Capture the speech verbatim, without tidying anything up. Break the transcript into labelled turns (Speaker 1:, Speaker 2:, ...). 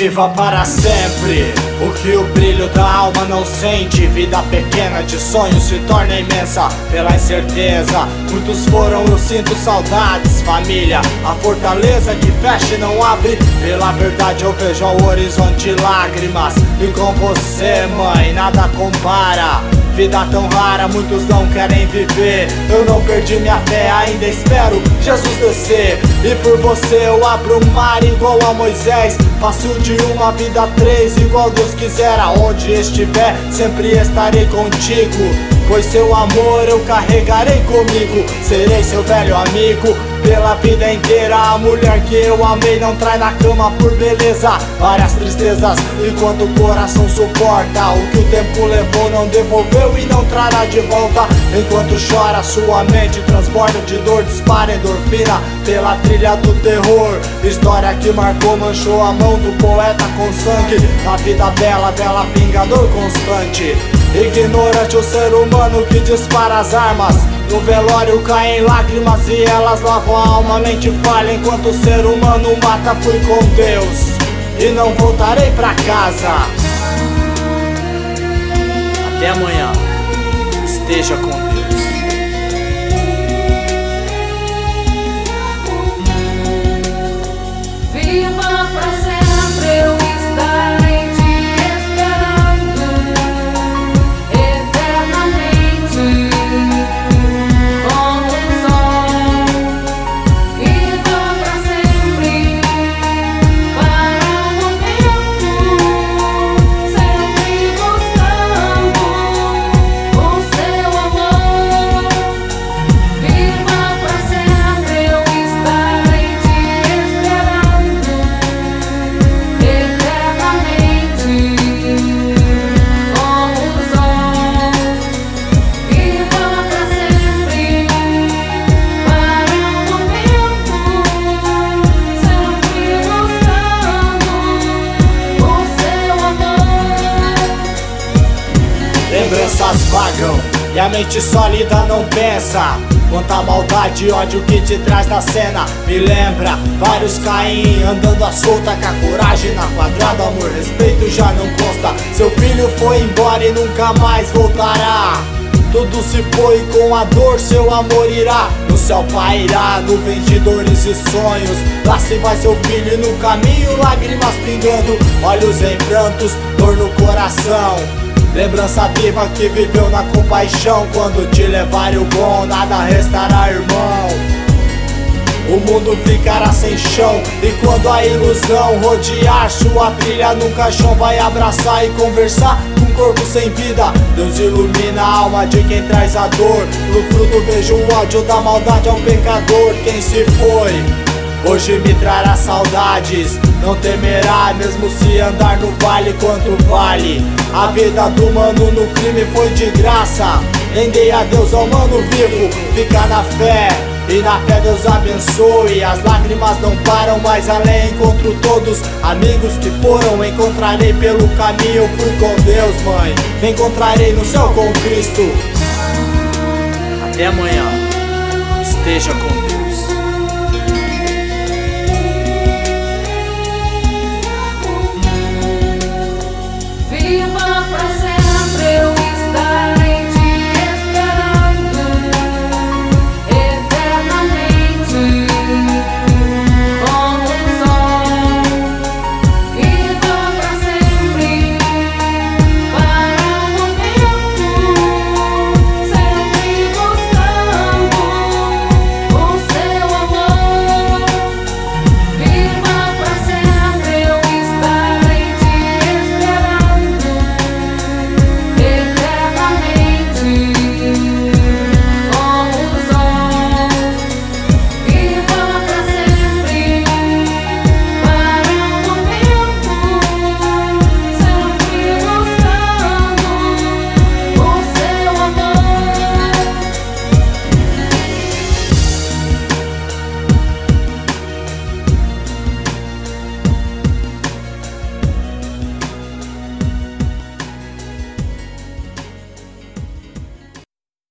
Speaker 1: Viva para sempre o que o brilho da alma não sente. Vida pequena de sonhos se torna imensa pela incerteza. Muitos foram, eu sinto saudades. Família, a fortaleza que fecha e não abre. Pela verdade eu vejo ao horizonte lágrimas. E com você, mãe, nada compara. Vida tão rara, muitos não querem viver. Eu não perdi minha fé, ainda espero Jesus descer. E por você eu abro o mar igual a Moisés. Faço de uma vida três, igual Deus quiser. Aonde estiver, sempre estarei contigo. Pois seu amor eu carregarei comigo. Serei seu velho amigo pela vida inteira. A mulher que eu amei não trai na cama por beleza. Várias tristezas enquanto o coração suporta. O que o tempo levou não devolveu e não trará de volta. Enquanto chora sua mente transborda de dor. Dispara endorfina pela trilha do terror. História que marcou, manchou a mão do poeta com sangue. Na vida bela, bela vingador constante. Ignorante o ser humano que dispara as armas. No velório caem lágrimas e elas lavam a alma. Mente falha enquanto o ser humano mata. Fui com Deus e não voltarei pra casa. Até amanhã, esteja com Deus.
Speaker 2: Viva pra sempre, eu estarei te esperando eternamente como o sol. Viva pra sempre, para o momento, sempre buscando o seu amor. Viva pra sempre, eu estarei te esperando eternamente como o sol. Viva pra sempre, para o momento, sempre buscando o seu amor.
Speaker 1: Lembranças vagam e a mente sólida não pensa. Quanta maldade e ódio que te traz da cena. Me lembra vários Caim andando à solta, com a coragem na quadrada. Amor, respeito já não consta. Seu filho foi embora e nunca mais voltará. Tudo se foi com a dor, seu amor irá. No céu pairá, nuvens de dores e sonhos. Lá se vai seu filho e no caminho lágrimas pingando. Olhos em prantos, dor no coração. Lembrança viva que viveu na compaixão. Quando te levarem o bom, nada restará, irmão. O mundo ficará sem chão. E quando a ilusão rodear sua trilha, num caixão vai abraçar e conversar com um corpo sem vida. Deus ilumina a alma de quem traz a dor. No fruto vejo o ódio da maldade ao pecador. Quem se foi hoje me trará saudades. Não temerá, mesmo se andar no vale. Quanto vale a vida do mano no crime foi de graça. Rendei a Deus ao mano vivo. Fica na fé e na fé Deus abençoe. As lágrimas não param, mas além encontro todos amigos que foram. Encontrarei pelo caminho, fui com Deus, mãe. Me encontrarei no céu com Cristo. Até amanhã, esteja com Deus.